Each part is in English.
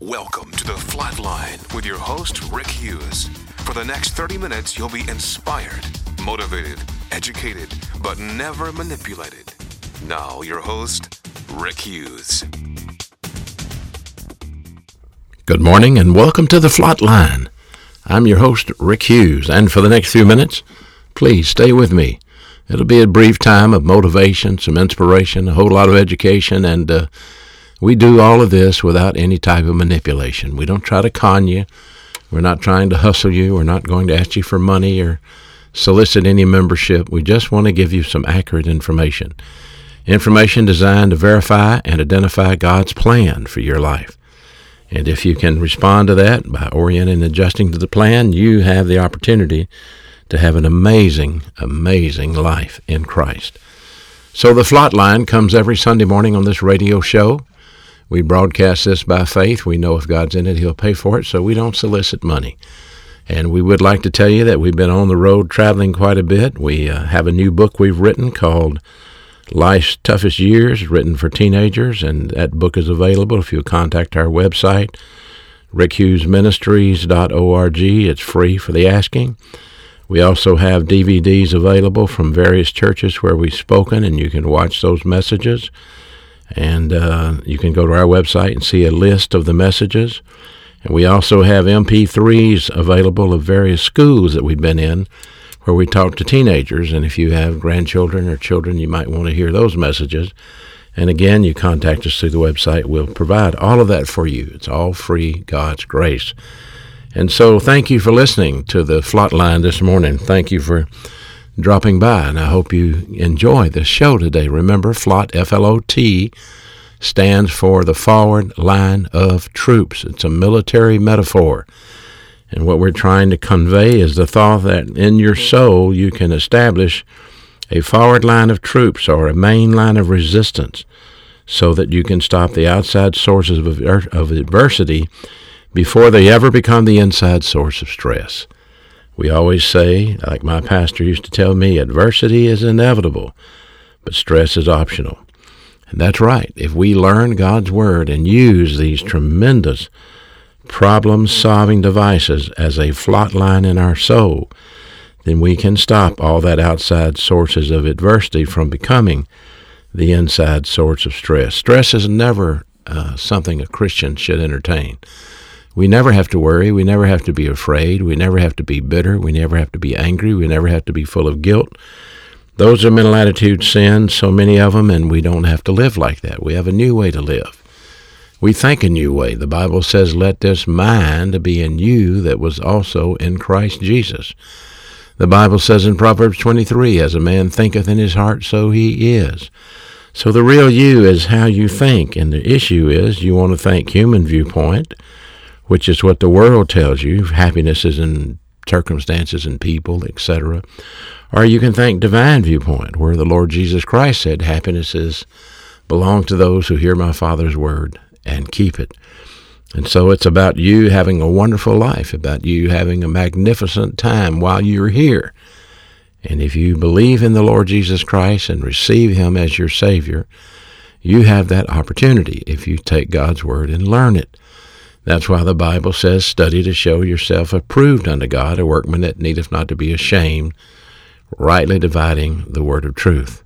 Welcome to The Flatline with your host, Rick Hughes. For the next 30 minutes, you'll be inspired, motivated, educated, but never manipulated. Now, your host, Rick Hughes. Good morning and welcome to The Flatline. I'm your host, Rick Hughes, and for the next few minutes, please stay with me. It'll be a brief time of motivation, some inspiration, a whole lot of education, and we do all of this without any type of manipulation. We don't try to con you. We're not trying to hustle you. We're not going to ask you for money or solicit any membership. We just want to give you some accurate information. Information designed to verify and identify God's plan for your life. And if you can respond to that by orienting and adjusting to the plan, you have the opportunity to have an amazing, amazing life in Christ. So the Flatline comes every Sunday morning on this radio show. We broadcast this by faith. We know if God's in it, He'll pay for it, so we don't solicit money. And we would like to tell you that we've been on the road traveling quite a bit. We have a new book we've written called Life's Toughest Years, written for teenagers, and that book is available if you contact our website, rickhughesministries.org. It's free for the asking. We also have DVDs available from various churches where we've spoken, and you can watch those messages. And you can go to our website and see a list of the messages. And we also have MP3s available of various schools that we've been in where we talk to teenagers. And if you have grandchildren or children, you might want to hear those messages. And again, you contact us through the website. We'll provide all of that for you. It's all free, God's grace. And so thank you for listening to the Flatline this morning. Thank you for dropping by, and I hope you enjoy this show today. Remember, FLOT, F-L-O-T, stands for the Forward Line of Troops. It's a military metaphor. And what we're trying to convey is the thought that in your soul you can establish a forward line of troops or a main line of resistance so that you can stop the outside sources of adversity before they ever become the inside source of stress. We always say, like my pastor used to tell me, adversity is inevitable, but stress is optional. And that's right. If we learn God's Word and use these tremendous problem-solving devices as a flatline in our soul, then we can stop all that outside sources of adversity from becoming the inside source of stress. Stress is never something a Christian should entertain. We never have to worry. We never have to be afraid. We never have to be bitter. We never have to be angry. We never have to be full of guilt. Those are mental attitude sins, so many of them, and we don't have to live like that. We have a new way to live. We think a new way. The Bible says, let this mind be in you that was also in Christ Jesus. The Bible says in Proverbs 23, as a man thinketh in his heart, so he is. So the real you is how you think, and the issue is you want to think human viewpoint, which is what the world tells you. Happiness is in circumstances and people, etc. Or you can think divine viewpoint, where the Lord Jesus Christ said, happiness belong to those who hear my Father's word and keep it. And so it's about you having a wonderful life, about you having a magnificent time while you're here. And if you believe in the Lord Jesus Christ and receive Him as your Savior, you have that opportunity if you take God's word and learn it. That's why the Bible says, study to show yourself approved unto God, a workman that needeth not to be ashamed, rightly dividing the word of truth.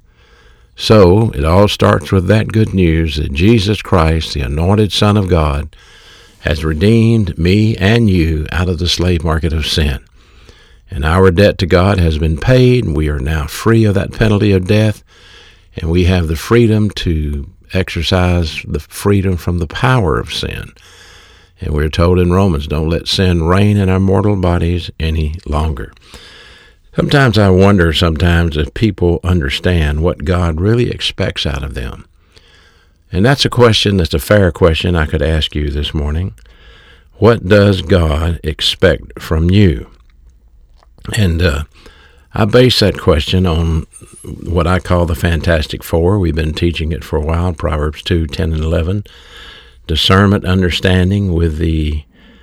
So, it all starts with that good news that Jesus Christ, the anointed Son of God, has redeemed me and you out of the slave market of sin. And our debt to God has been paid, and we are now free of that penalty of death, and we have the freedom to exercise the freedom from the power of sin. And we're told in Romans, don't let sin reign in our mortal bodies any longer. Sometimes I wonder if people understand what God really expects out of them. And that's a question that's a fair question I could ask you this morning. What does God expect from you? And I base that question on what I call the Fantastic Four. We've been teaching it for a while, Proverbs 2, 10, and 11. Discernment, understanding, with the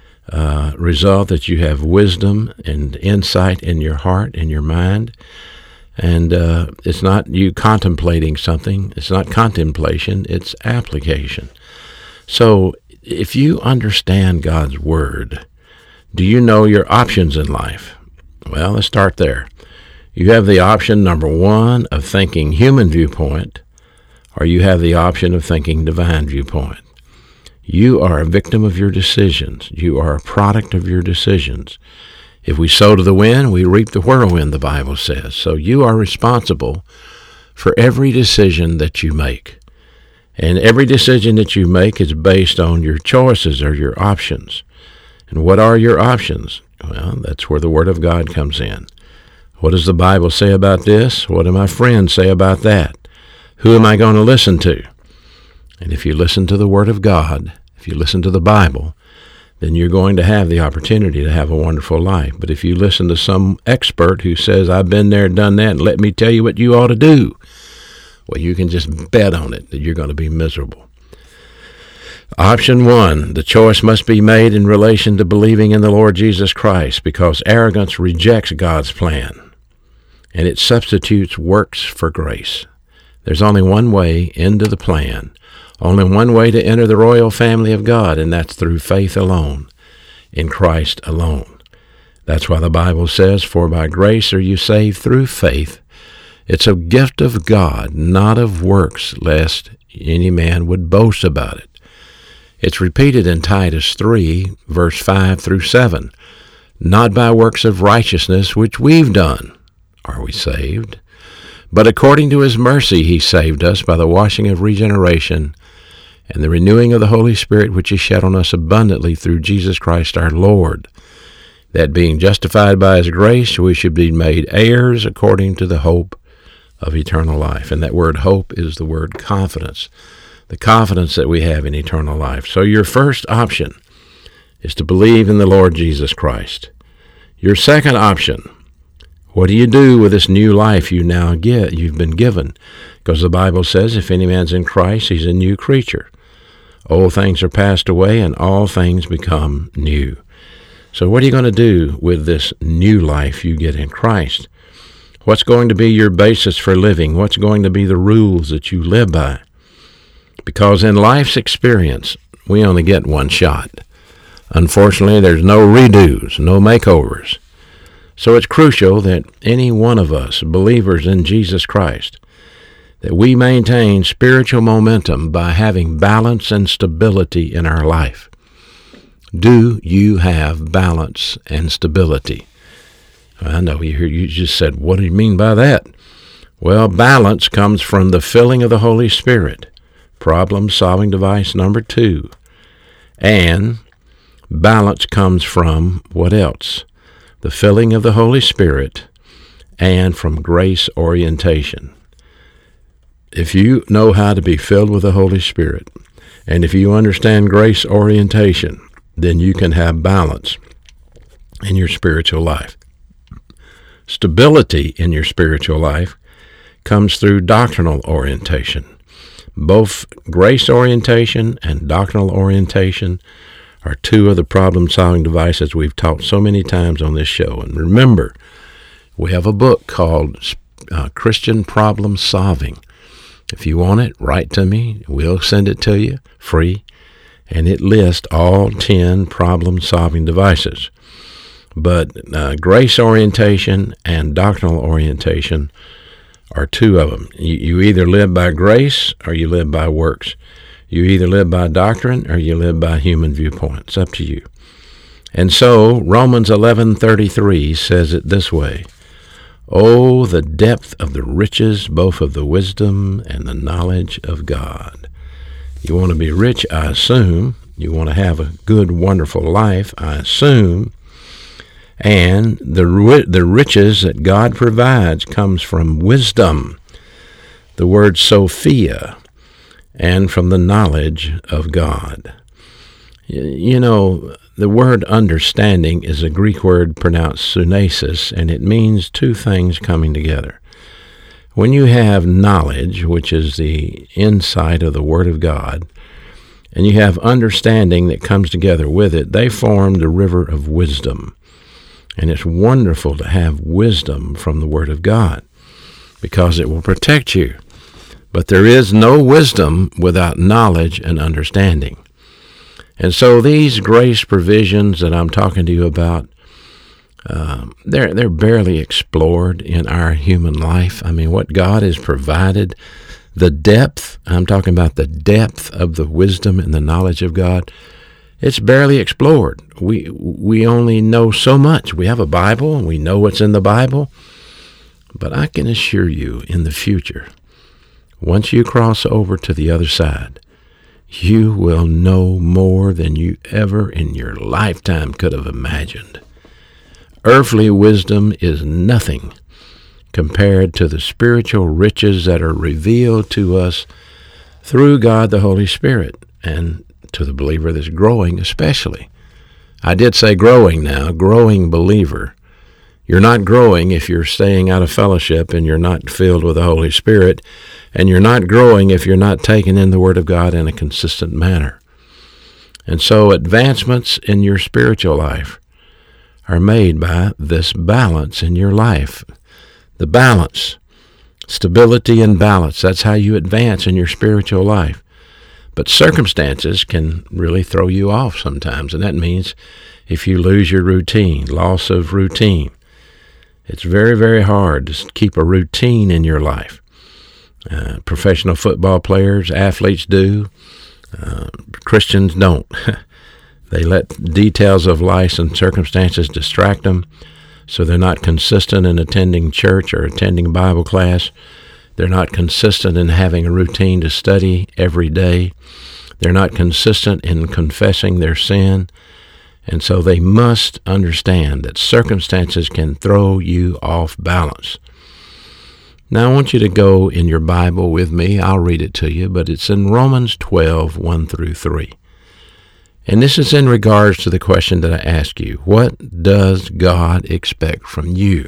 result that you have wisdom and insight in your heart, in your mind. And it's not you contemplating something. It's not contemplation. It's application. So if you understand God's Word, do you know your options in life? Well, let's start there. You have the option, number one, of thinking human viewpoint, or you have the option of thinking divine viewpoint. You are a victim of your decisions. You are a product of your decisions. If we sow to the wind, we reap the whirlwind, the Bible says. So you are responsible for every decision that you make. And every decision that you make is based on your choices or your options. And what are your options? Well, that's where the Word of God comes in. What does the Bible say about this? What do my friends say about that? Who am I going to listen to? And if you listen to the Word of God, if you listen to the Bible, then you're going to have the opportunity to have a wonderful life. But if you listen to some expert who says, I've been there, done that, and let me tell you what you ought to do, well, you can just bet on it that you're going to be miserable. Option one, the choice must be made in relation to believing in the Lord Jesus Christ, because arrogance rejects God's plan, and it substitutes works for grace. There's only one way into the plan, only one way to enter the royal family of God, and that's through faith alone, in Christ alone. That's why the Bible says, for by grace are you saved through faith. It's a gift of God, not of works, lest any man would boast about it. It's repeated in Titus 3, verse 5 through 7. Not by works of righteousness which we've done are we saved, but according to his mercy he saved us by the washing of regeneration and the renewing of the Holy Spirit, which is shed on us abundantly through Jesus Christ our Lord, that being justified by his grace, we should be made heirs according to the hope of eternal life. And that word hope is the word confidence, the confidence that we have in eternal life. So your first option is to believe in the Lord Jesus Christ. Your second option, what do you do with this new life you've been given? Because the Bible says, if any man's in Christ, he's a new creature. Old things are passed away, and all things become new. So what are you going to do with this new life you get in Christ? What's going to be your basis for living? What's going to be the rules that you live by? Because in life's experience, we only get one shot. Unfortunately, there's no redos, no makeovers. So it's crucial that any one of us, believers in Jesus Christ, that we maintain spiritual momentum by having balance and stability in our life. Do you have balance and stability? I know you just said, what do you mean by that? Well, balance comes from the filling of the Holy Spirit, problem-solving device number 2. And balance comes from what else? The filling of the Holy Spirit and from grace orientation. If you know how to be filled with the Holy Spirit, and if you understand grace orientation, then you can have balance in your spiritual life. Stability in your spiritual life comes through doctrinal orientation. Both grace orientation and doctrinal orientation are two of the problem-solving devices we've taught so many times on this show. And remember, we have a book called Christian Problem Solving. If you want it, write to me. We'll send it to you free. And it lists all 10 problem-solving devices. But grace orientation and doctrinal orientation are two of them. You either live by grace or you live by works. You either live by doctrine or you live by human viewpoint. It's up to you. And so Romans 11:33 says it this way, oh, the depth of the riches, both of the wisdom and the knowledge of God. You want to be rich, I assume. You want to have a good, wonderful life, I assume. And the riches that God provides comes from wisdom, the word Sophia, and from the knowledge of God. You know, the word understanding is a Greek word pronounced sunesis, and it means two things coming together. When you have knowledge, which is the insight of the Word of God, and you have understanding that comes together with it, they form the river of wisdom. And it's wonderful to have wisdom from the Word of God, because it will protect you. But there is no wisdom without knowledge and understanding. And so these grace provisions that I'm talking to you about, they're barely explored in our human life. I mean, what God has provided, the depth, I'm talking about the depth of the wisdom and the knowledge of God, it's barely explored. We only know so much. We have a Bible, and we know what's in the Bible. But I can assure you, in the future, once you cross over to the other side, you will know more than you ever in your lifetime could have imagined. Earthly wisdom is nothing compared to the spiritual riches that are revealed to us through God the Holy Spirit, and to the believer that's growing especially. I did say growing now, growing believer. You're not growing if you're staying out of fellowship and you're not filled with the Holy Spirit, and you're not growing if you're not taking in the Word of God in a consistent manner. And so advancements in your spiritual life are made by this balance in your life. The balance, stability and balance, that's how you advance in your spiritual life. But circumstances can really throw you off sometimes, and that means if you lose your routine, loss of routine. It's very, very hard to keep a routine in your life. Professional football players, athletes do. Christians don't. They let details of life and circumstances distract them, so they're not consistent in attending church or attending Bible class. They're not consistent in having a routine to study every day. They're not consistent in confessing their sin. And so they must understand that circumstances can throw you off balance. Now I want you to go in your Bible with me. I'll read it to you, but it's in Romans 12, 1 through 3. And this is in regards to the question that I asked you. What does God expect from you?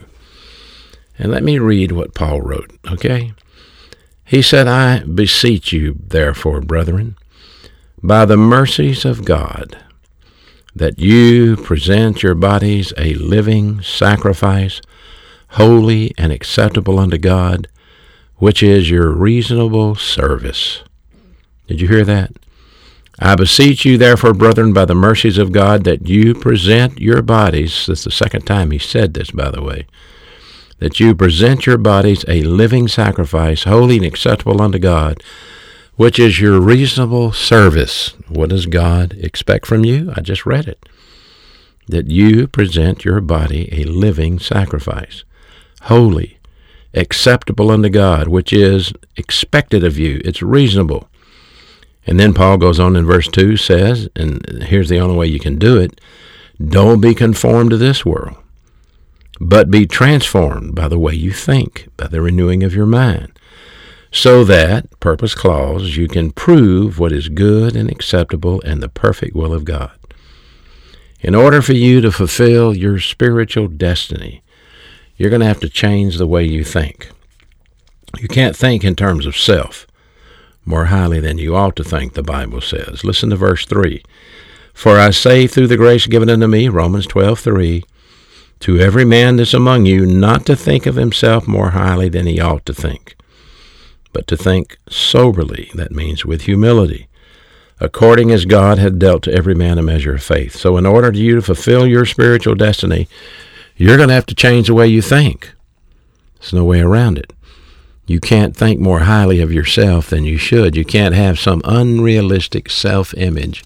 And let me read what Paul wrote, okay? He said, I beseech you, therefore, brethren, by the mercies of God, that you present your bodies a living sacrifice, holy and acceptable unto God, which is your reasonable service. Did you hear that? I beseech you, therefore, brethren, by the mercies of God, that you present your bodies, this is the second time he said this, by the way, that you present your bodies a living sacrifice, holy and acceptable unto God, which is your reasonable service. What does God expect from you? I just read it. That you present your body a living sacrifice, holy, acceptable unto God, which is expected of you. It's reasonable. And then Paul goes on in verse 2, says, and here's the only way you can do it, don't be conformed to this world, but be transformed by the way you think, by the renewing of your mind, so that, purpose clause, you can prove what is good and acceptable and the perfect will of God. In order for you to fulfill your spiritual destiny, you're going to have to change the way you think. You can't think in terms of self more highly than you ought to think, the Bible says. Listen to verse 3. For I say through the grace given unto me, Romans 12:3, to every man that's among you not to think of himself more highly than he ought to think, but to think soberly, that means with humility, according as God had dealt to every man a measure of faith. So in order for you to fulfill your spiritual destiny, you're going to have to change the way you think. There's no way around it. You can't think more highly of yourself than you should. You can't have some unrealistic self-image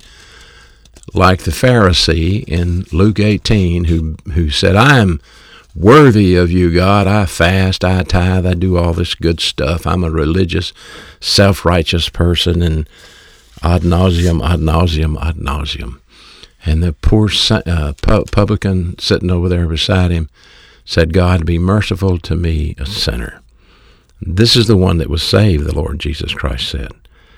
like the Pharisee in Luke 18 who said, I am worthy of you, God. I fast, I tithe, I do all this good stuff. I'm a religious, self-righteous person, and ad nauseum, ad nauseum, ad nauseum. And the poor publican sitting over there beside him said, God, be merciful to me, a sinner. This is the one that was saved, the Lord Jesus Christ said.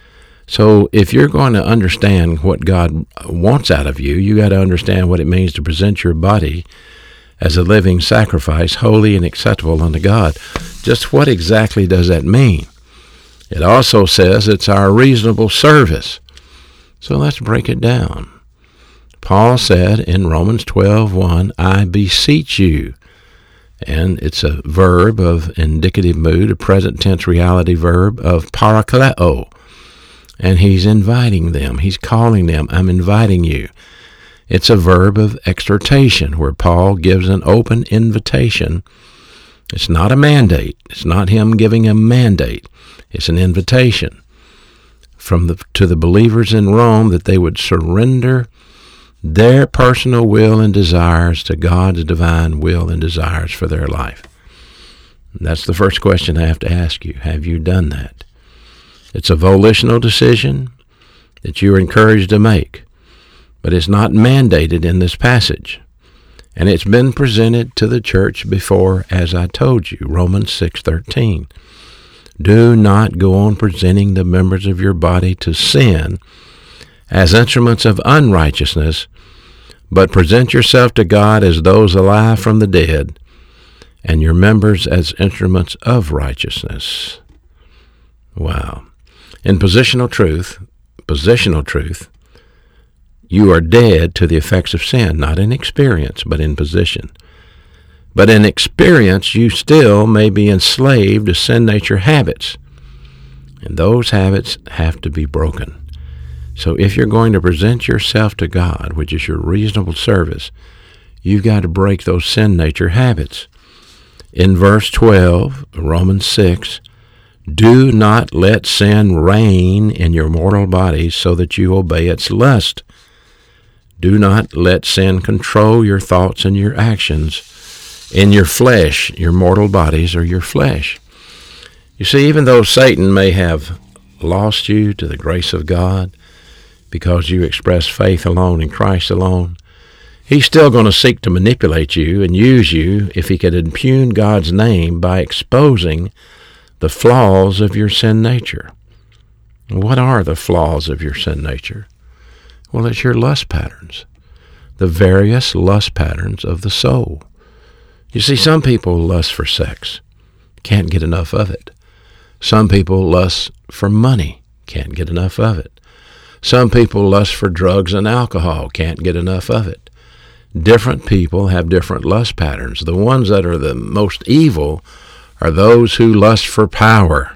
So if you're going to understand what God wants out of you, you got to understand what it means to present your body as a living sacrifice, holy and acceptable unto God. Just what exactly does that mean? It also says it's our reasonable service. So let's break it down. Paul said in Romans 12:1, I beseech you. And it's a verb of indicative mood, a present tense reality verb of parakleo. And he's inviting them. He's calling them. I'm inviting you. It's a verb of exhortation where Paul gives an open invitation. It's not a mandate. It's not him giving a mandate. It's an invitation to the believers in Rome that they would surrender their personal will and desires to God's divine will and desires for their life. And that's the first question I have to ask you. Have you done that? It's a volitional decision that you are encouraged to make, but it's not mandated in this passage. And it's been presented to the church before, as I told you, Romans 6:13. Do not go on presenting the members of your body to sin as instruments of unrighteousness, but present yourself to God as those alive from the dead, and your members as instruments of righteousness. Wow. In positional truth, you are dead to the effects of sin, not in experience, but in position. But in experience, you still may be enslaved to sin nature habits, and those habits have to be broken. So if you're going to present yourself to God, which is your reasonable service, you've got to break those sin nature habits. In verse 12, Romans 6, do not let sin reign in your mortal bodies so that you obey its lust. Do not let sin control your thoughts and your actions in your flesh, your mortal bodies or your flesh. You see, even though Satan may have lost you to the grace of God because you express faith alone in Christ alone, he's still going to seek to manipulate you and use you if he could impugn God's name by exposing the flaws of your sin nature. What are the flaws of your sin nature? Well, it's your lust patterns, the various lust patterns of the soul. You see, some people lust for sex, can't get enough of it. Some people lust for money, can't get enough of it. Some people lust for drugs and alcohol, can't get enough of it. Different people have different lust patterns. The ones that are the most evil are those who lust for power,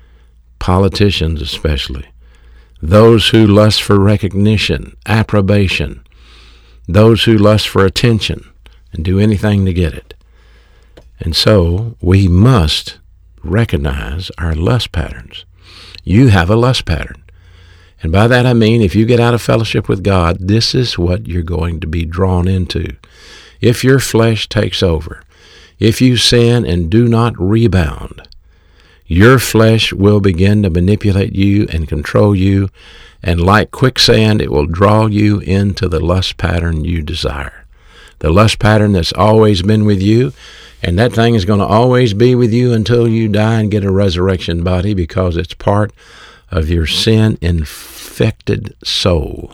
politicians especially. Those who lust for recognition, approbation. Those who lust for attention and do anything to get it. And so we must recognize our lust patterns. You have a lust pattern. And by that I mean if you get out of fellowship with God, this is what you're going to be drawn into. If your flesh takes over, if you sin and do not rebound, your flesh will begin to manipulate you and control you, and like quicksand, it will draw you into the lust pattern you desire. The lust pattern that's always been with you, and that thing is going to always be with you until you die and get a resurrection body, because it's part of your sin-infected soul.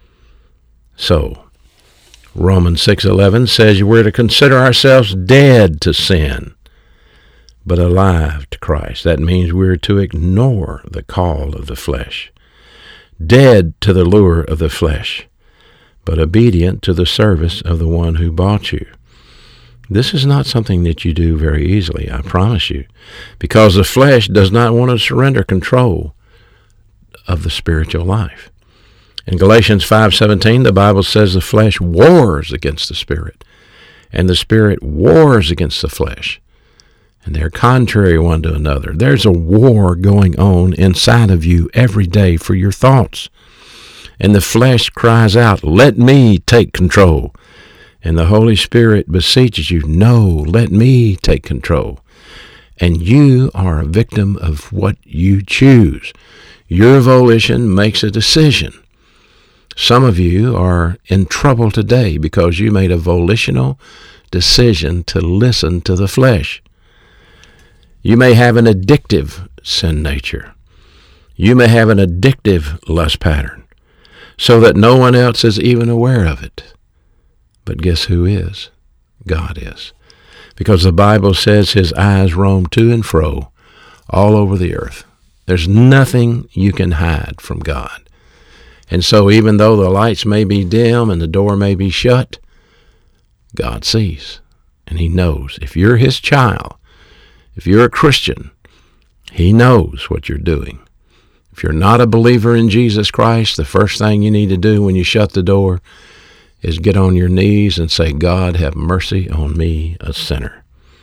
So, Romans 6:11 says we're to consider ourselves dead to sin, but alive to Christ. That means we're to ignore the call of the flesh. Dead to the lure of the flesh, but obedient to the service of the one who bought you. This is not something that you do very easily, I promise you, because the flesh does not want to surrender control of the spiritual life. In Galatians 5:17, the Bible says the flesh wars against the spirit, and the spirit wars against the flesh. And they're contrary one to another. There's a war going on inside of you every day for your thoughts. And the flesh cries out, let me take control. And the Holy Spirit beseeches you, no, let me take control. And you are a victim of what you choose. Your volition makes a decision. Some of you are in trouble today because you made a volitional decision to listen to the flesh. You may have an addictive sin nature. You may have an addictive lust pattern, so that no one else is even aware of it. But guess who is? God is. Because the Bible says his eyes roam to and fro all over the earth. There's nothing you can hide from God. And so even though the lights may be dim and the door may be shut, God sees. And he knows. If you're his child, if you're a Christian, he knows what you're doing. If you're not a believer in Jesus Christ, the first thing you need to do when you shut the door is get on your knees and say, God, have mercy on me, a sinner.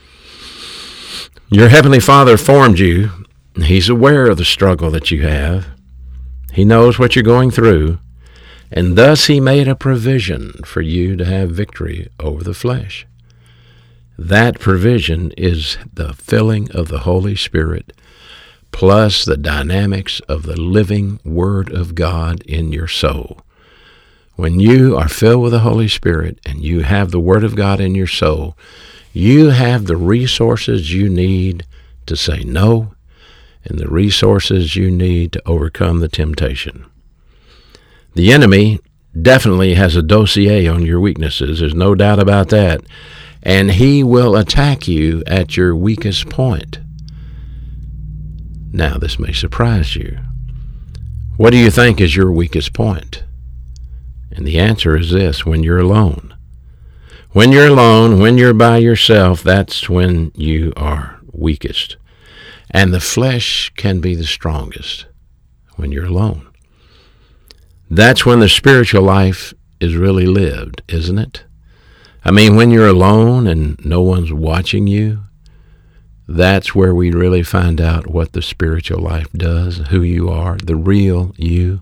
Your Heavenly Father formed you. He's aware of the struggle that you have. He knows what you're going through, and thus He made a provision for you to have victory over the flesh. That provision is the filling of the Holy Spirit, plus the dynamics of the living Word of God in your soul. When you are filled with the Holy Spirit and you have the Word of God in your soul, you have the resources you need to say no and the resources you need to overcome the temptation. The enemy definitely has a dossier on your weaknesses. There's no doubt about that. And he will attack you at your weakest point. Now, this may surprise you. What do you think is your weakest point? And the answer is this: when you're alone. When you're alone, when you're by yourself, that's when you are weakest. And the flesh can be the strongest when you're alone. That's when the spiritual life is really lived, isn't it? I mean, when you're alone and no one's watching you, that's where we really find out what the spiritual life does, who you are, the real you.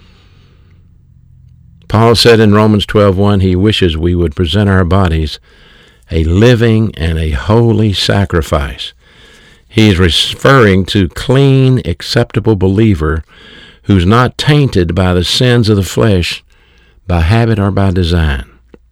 Paul said in Romans 12:1, he wishes we would present our bodies a living and a holy sacrifice. He's referring to clean, acceptable believer who's not tainted by the sins of the flesh, by habit or by design.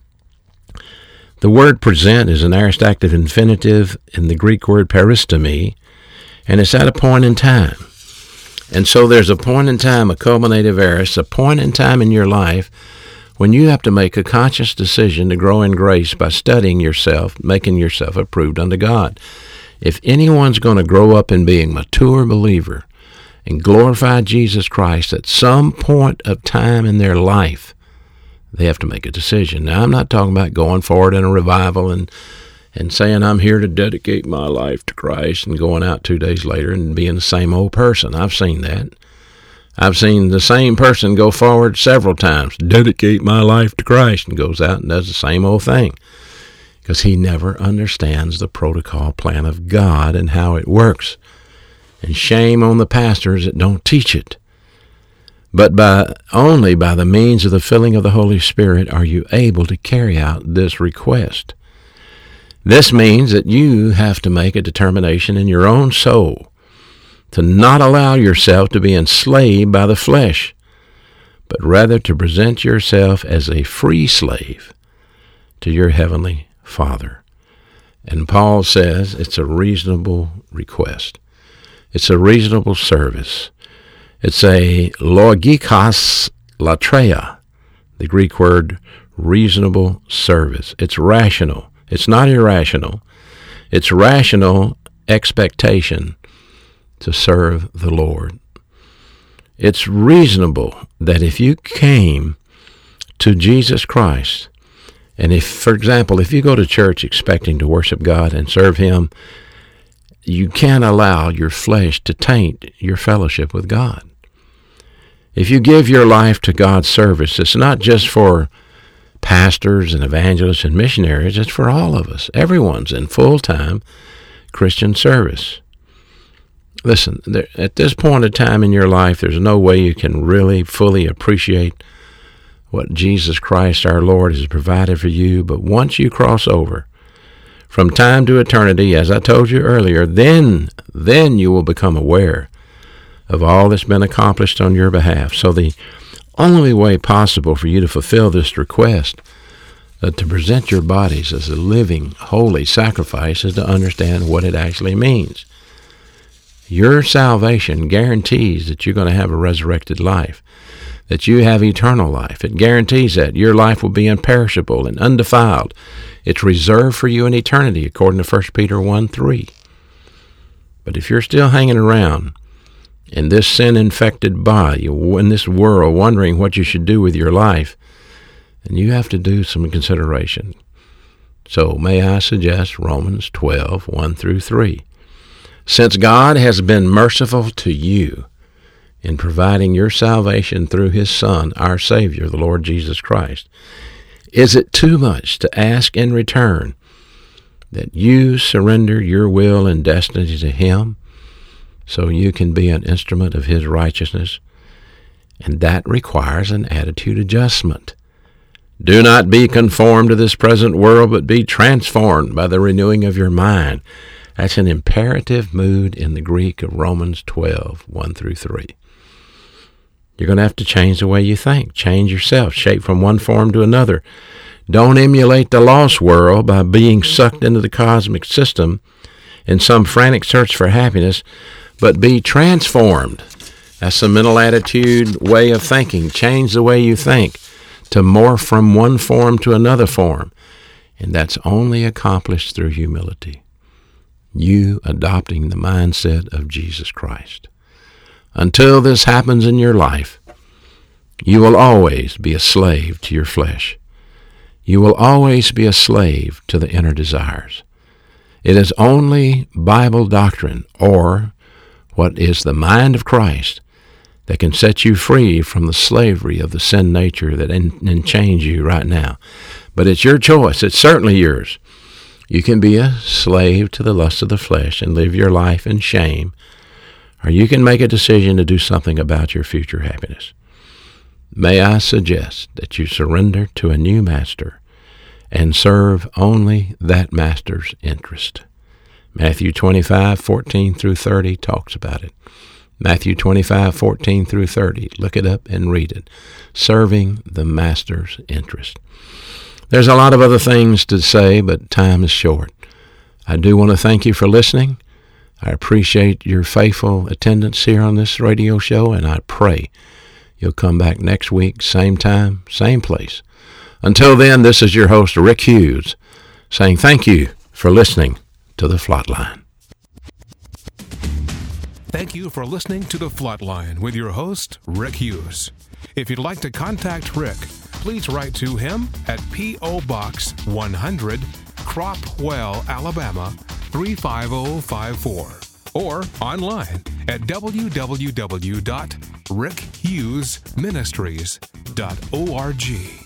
The word present is an aorist active infinitive in the Greek word peristemi, and it's at a point in time. And so there's a point in time, a culminative aorist, a point in time in your life when you have to make a conscious decision to grow in grace by studying yourself, making yourself approved unto God. If anyone's going to grow up in being a mature believer and glorify Jesus Christ at some point of time in their life, they have to make a decision. Now, I'm not talking about going forward in a revival and saying, I'm here to dedicate my life to Christ, and going out 2 days later and being the same old person. I've seen that. I've seen the same person go forward several times, dedicate my life to Christ, and goes out and does the same old thing, because he never understands the protocol plan of God and how it works. And shame on the pastors that don't teach it. But only by the means of the filling of the Holy Spirit are you able to carry out this request. This means that you have to make a determination in your own soul to not allow yourself to be enslaved by the flesh, but rather to present yourself as a free slave to your Heavenly Father. And Paul says it's a reasonable request. It's a reasonable service. It's a logikos latreia, the Greek word reasonable service. It's rational. It's not irrational. It's rational expectation to serve the Lord. It's reasonable that if you came to Jesus Christ, and if, for example, if you go to church expecting to worship God and serve Him, you can't allow your flesh to taint your fellowship with God. If you give your life to God's service, it's not just for pastors and evangelists and missionaries, it's for all of us. Everyone's in full-time Christian service. Listen, at this point in time in your life, there's no way you can really fully appreciate what Jesus Christ our Lord has provided for you, but once you cross over from time to eternity, as I told you earlier, then you will become aware of all that's been accomplished on your behalf. So the only way possible for you to fulfill this request, to present your bodies as a living, holy sacrifice, is to understand what it actually means. Your salvation guarantees that you're going to have a resurrected life, that you have eternal life. It guarantees that your life will be imperishable and undefiled. It's reserved for you in eternity, according to 1 Peter 1:3. But if you're still hanging around in this sin-infected body, in this world, wondering what you should do with your life, then you have to do some consideration. So may I suggest Romans 12:1-3. Since God has been merciful to you in providing your salvation through His Son, our Savior, the Lord Jesus Christ, is it too much to ask in return that you surrender your will and destiny to Him so you can be an instrument of His righteousness? And that requires an attitude adjustment. Do not be conformed to this present world, but be transformed by the renewing of your mind. That's an imperative mood in the Greek of Romans 12, 1 through 3. You're going to have to change the way you think. Change yourself, shape from one form to another. Don't emulate the lost world by being sucked into the cosmic system in some frantic search for happiness, but be transformed. That's the mental attitude, way of thinking. Change the way you think to morph from one form to another form. And that's only accomplished through humility. You adopting the mindset of Jesus Christ. Until this happens in your life, you will always be a slave to your flesh. You will always be a slave to the inner desires. It is only Bible doctrine, or what is the mind of Christ, that can set you free from the slavery of the sin nature that enchains you right now. But it's your choice. It's certainly yours. You can be a slave to the lust of the flesh and live your life in shame, or you can make a decision to do something about your future happiness. May I suggest that you surrender to a new master and serve only that master's interest. Matthew 25, 14 through 30 talks about it. Matthew 25, 14 through 30. Look it up and read it. Serving the master's interest. There's a lot of other things to say, but time is short. I do want to thank you for listening. I appreciate your faithful attendance here on this radio show, and I pray you'll come back next week, same time, same place. Until then, this is your host, Rick Hughes, saying thank you for listening to The Flatline. Thank you for listening to The Flatline with your host, Rick Hughes. If you'd like to contact Rick, please write to him at P.O. Box 100, Cropwell, Alabama 35054, or online at www.rickhughesministries.org.